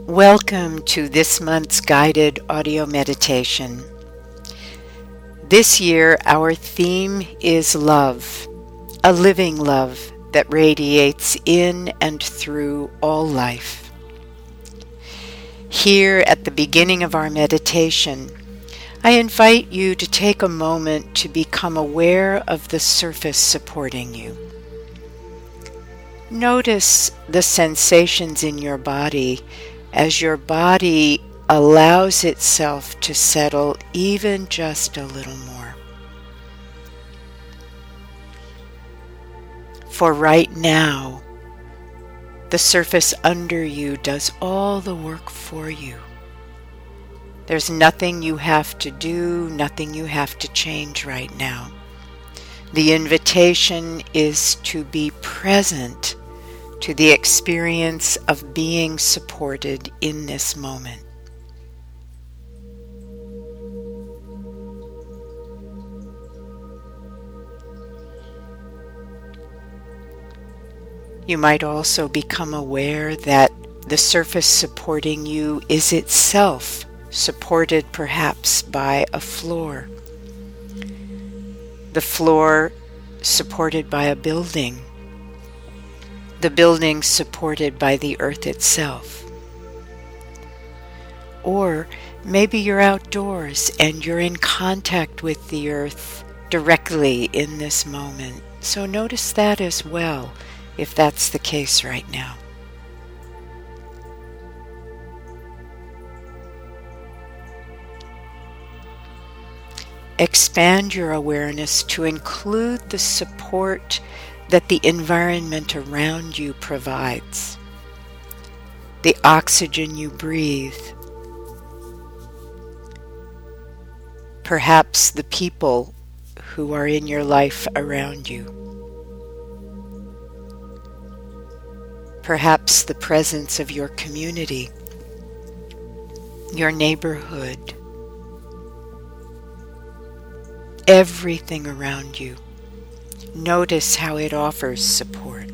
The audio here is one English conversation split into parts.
Welcome to this month's guided audio meditation. This year, our theme is love, a living love that radiates in and through all life. Here at the beginning of our meditation, I invite you to take a moment to become aware of the surface supporting you. Notice the sensations in your body as your body allows itself to settle even just a little more. For right now, the surface under you does all the work for you. There's nothing you have to do, nothing you have to change right now. The invitation is to be present to the experience of being supported in this moment. You might also become aware that the surface supporting you is itself supported perhaps by a floor. The floor supported by a building. The building supported by the earth itself. Or maybe you're outdoors and you're in contact with the earth directly in this moment. So notice that as well, if that's the case right now. Expand your awareness to include the support that the environment around you provides, the oxygen you breathe, perhaps the people who are in your life around you, perhaps the presence of your community, your neighborhood, everything around you. Notice how it offers support.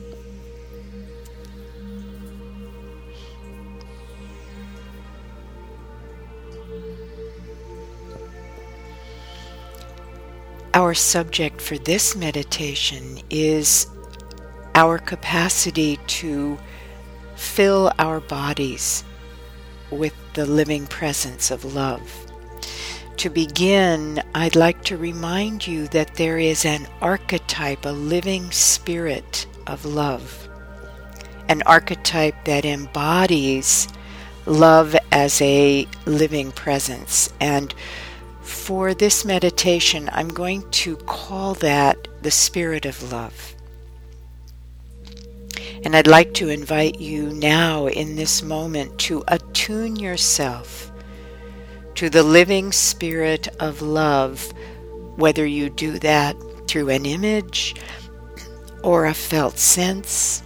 Our subject for this meditation is our capacity to fill our bodies with the living presence of love. To begin, I'd like to remind you that there is an archetype, a living spirit of love, an archetype that embodies love as a living presence. And for this meditation, I'm going to call that the spirit of love. And I'd like to invite you now in this moment to attune yourself to the living spirit of love, whether you do that through an image or a felt sense,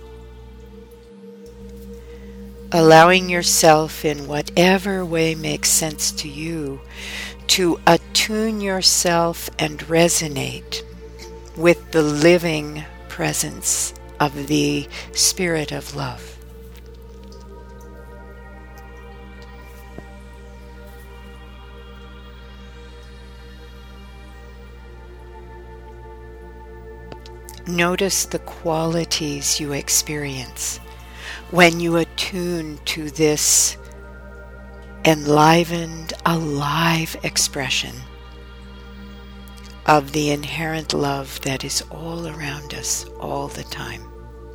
allowing yourself in whatever way makes sense to you to attune yourself and resonate with the living presence of the spirit of love. Notice the qualities you experience when you attune to this enlivened, alive expression of the inherent love that is all around us all the time.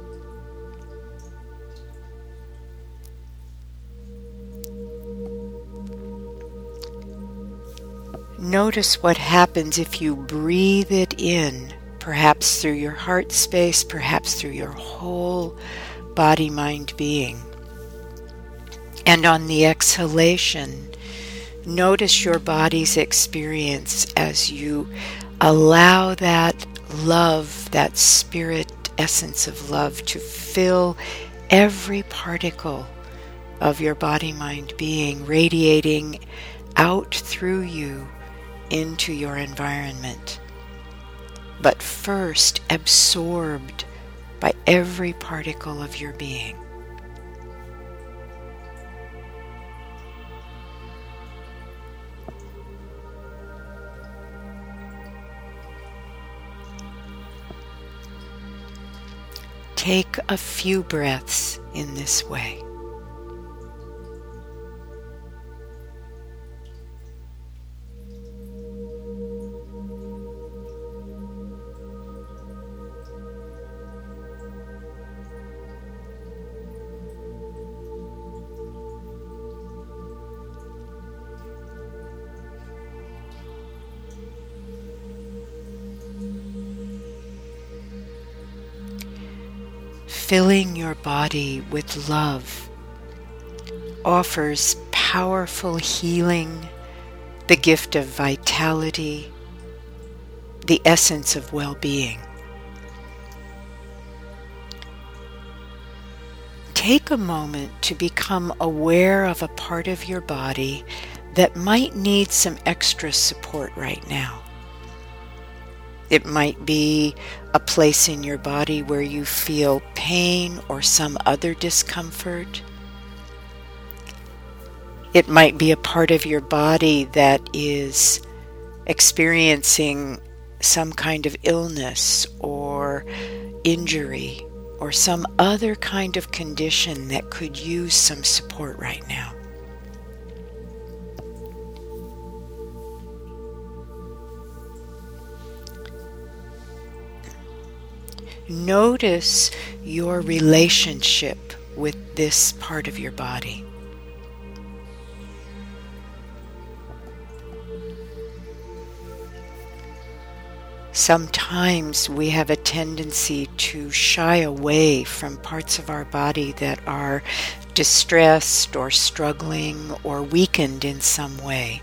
Notice what happens if you breathe it in, perhaps through your heart space, perhaps through your whole body, mind, being. And on the exhalation, notice your body's experience as you allow that love, that spirit essence of love to fill every particle of your body, mind, being, radiating out through you into your environment. But first absorbed by every particle of your being. take a few breaths in this way. Filling your body with love offers powerful healing, the gift of vitality, the essence of well-being. Take a moment to become aware of a part of your body that might need some extra support right now. It might be a place in your body where you feel pain or some other discomfort. It might be a part of your body that is experiencing some kind of illness or injury or some other kind of condition that could use some support right now. Notice your relationship with this part of your body. Sometimes we have a tendency to shy away from parts of our body that are distressed or struggling or weakened in some way.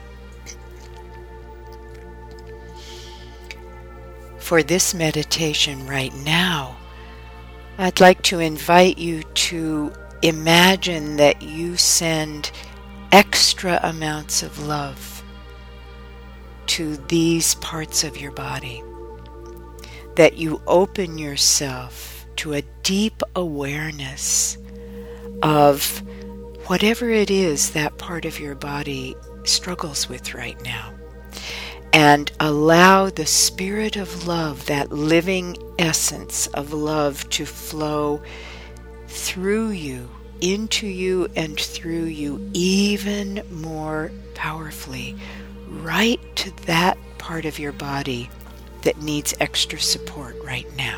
For this meditation right now, I'd like to invite you to imagine that you send extra amounts of love to these parts of your body, that you open yourself to a deep awareness of whatever it is that part of your body struggles with right now. And allow the spirit of love, that living essence of love, to flow through you, into you, and through you even more powerfully, right to that part of your body that needs extra support right now.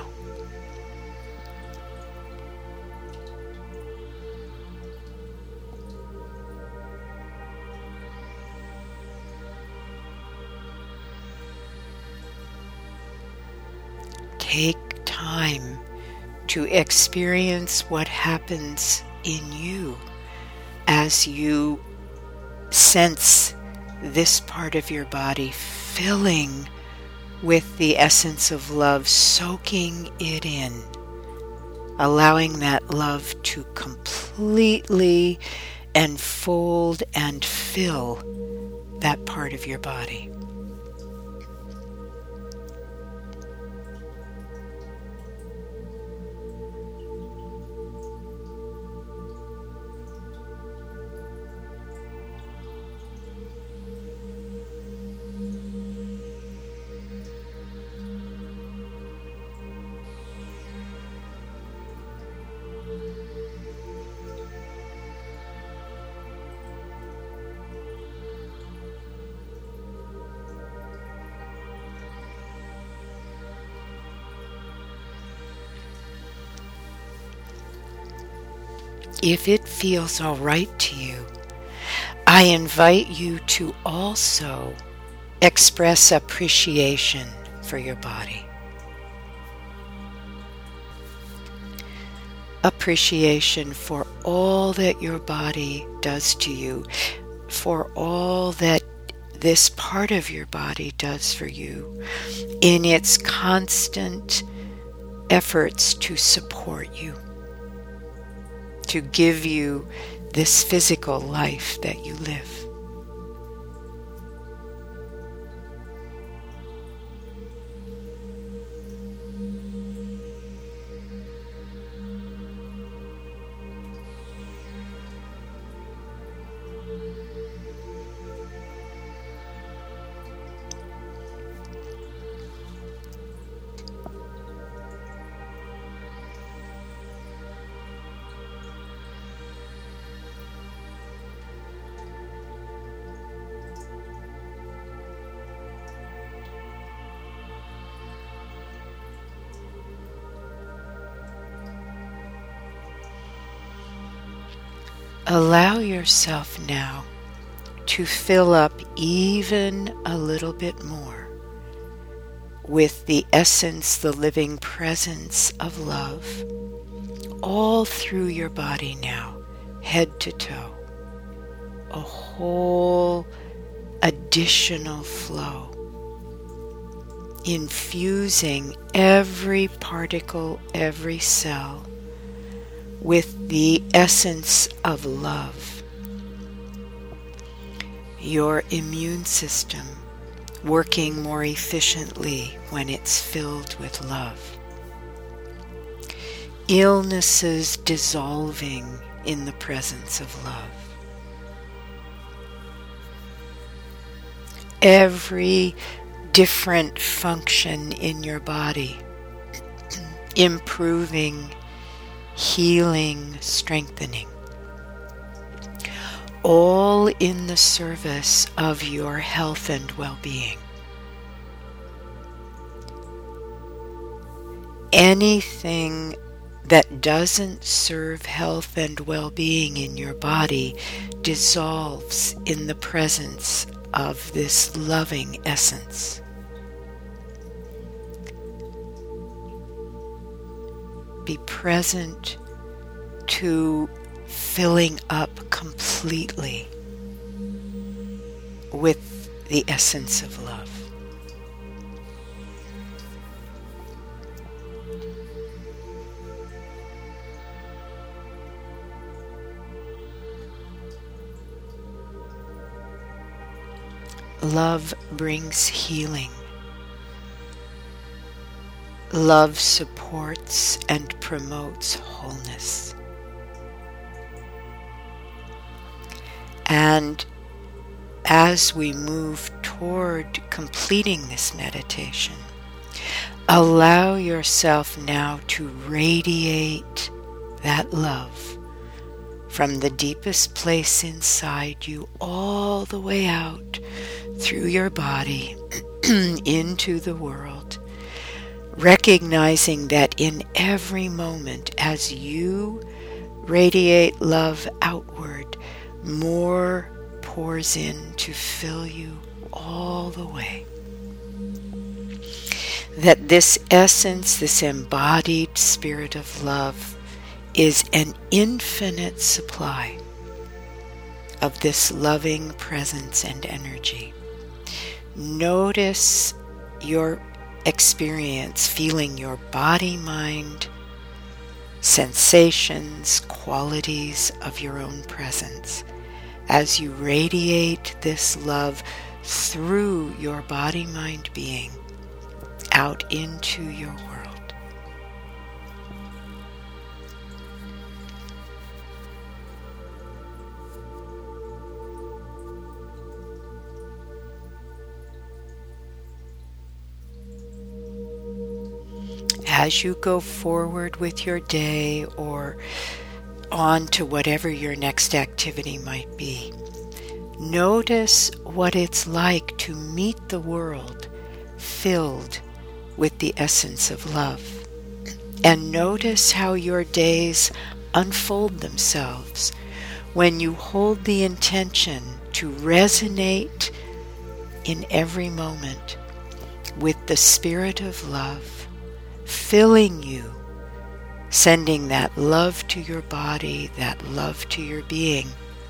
Take time to experience what happens in you as you sense this part of your body filling with the essence of love, soaking it in, allowing that love to completely enfold and fill that part of your body. If it feels all right to you, I invite you to also express appreciation for your body. Appreciation for all that your body does to you, for all that this part of your body does for you in its constant efforts to support you, to give you this physical life that you live. Allow yourself now to fill up even a little bit more with the essence, the living presence of love, all through your body now, head to toe. A whole additional flow, infusing every particle, every cell with the essence of love. Your immune system working more efficiently when it's filled with love. Illnesses dissolving in the presence of love. Every different function in your body improving, healing, strengthening. All in the service of your health and well-being. Anything that doesn't serve health and well-being in your body dissolves in the presence of this loving essence. Be present to filling up completely with the essence of love. Love brings healing. Love supports and promotes wholeness. And as we move toward completing this meditation, allow yourself now to radiate that love from the deepest place inside you all the way out through your body into the world, recognizing that in every moment as you radiate love outward, more pours in to fill you all the way. That this essence, this embodied spirit of love, is an infinite supply of this loving presence and energy. Notice your experience, feeling your body, mind, sensations, qualities of your own presence as you radiate this love through your body, mind, being out into your world. As you go forward with your day or on to whatever your next activity might be, notice what it's like to meet the world filled with the essence of love. And notice how your days unfold themselves when you hold the intention to resonate in every moment with the spirit of love, filling you, sending that love to your body, that love to your being.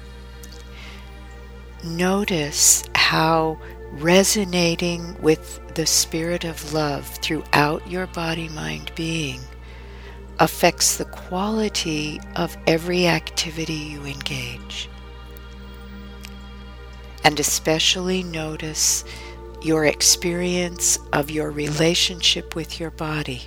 Notice how resonating with the spirit of love throughout your body, mind, being affects the quality of every activity you engage. And especially notice your experience of your relationship with your body.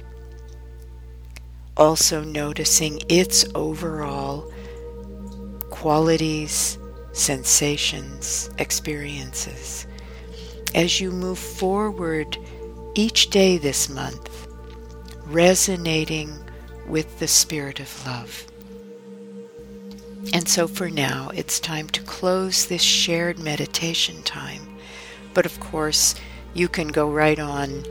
Also noticing its overall qualities, sensations, experiences. As you move forward each day this month, resonating with the spirit of love. And so for now, it's time to close this shared meditation time. But of course, you can go right on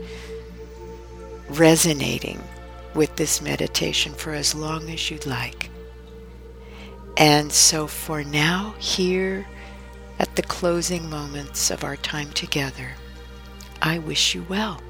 resonating with this meditation for as long as you'd like. And so for now, here at the closing moments of our time together, I wish you well.